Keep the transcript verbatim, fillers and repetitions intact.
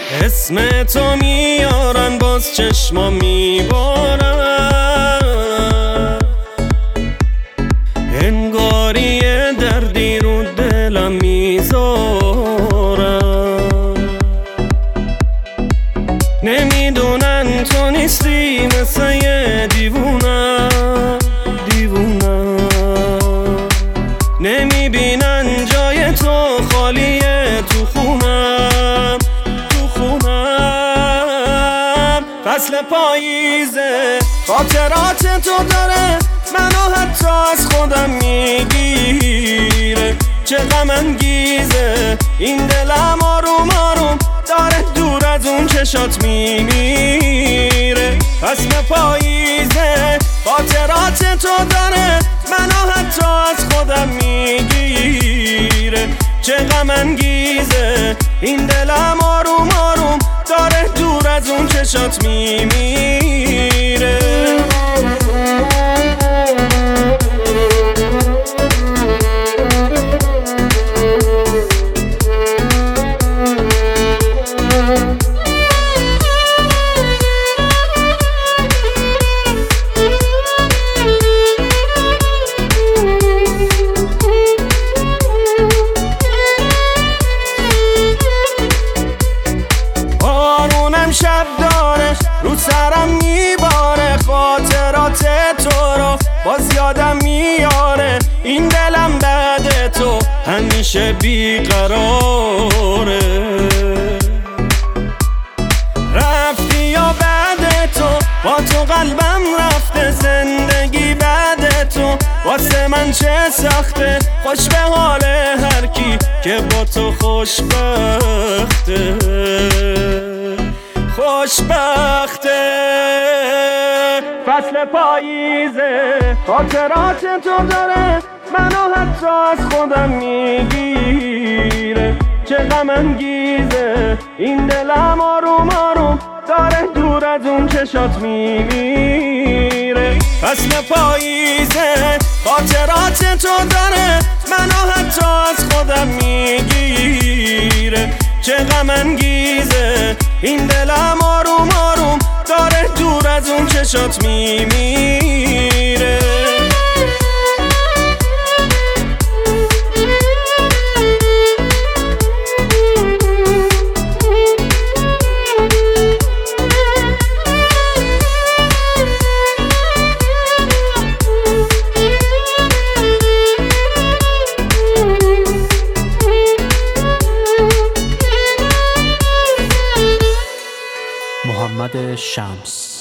اسم تو میارن باز چشما میبارن، انگاری دردی رو دلم میذارن. نمیدونن تو نیستی مثل یه دیوونه دیوونه، نمیبینن جای تو خالیه تو خونم تو خونم. فصل پاییزه خاطرات تو داره منو حتی از خودم میگیره. چه غم انگیزه این دلم آروم آروم داره دور از اون چشات میمیره. فصل پاییزه خاطرات تو داره منو حتی از خودم میگیره. چه غم انگیزه این دلم آروم آروم داره دور از اون چشات میمیره. شب داره رو سرم میباره، خاطرات تو رو باز یادم میاره. این دلم بعد تو همیشه بیقراره. رفتی یا بعد تو با تو قلبم رفته، زندگی بعد تو واسه من چه سخته. خوش به حال هر کی که با تو خوشبخته خوشبخته. فصل پاییزه خاطرات تو داره منو حتی از خودم میگیره. چه غم انگیزه این دلم آروم آروم داره دور از اون چشات میمیره. فصل پاییزه خاطرات تو داره منو حتی از خودم میگیره. چه غم انگیزه این دلم آروم آروم داره دور از اون چشات میمیره. محمد شمس.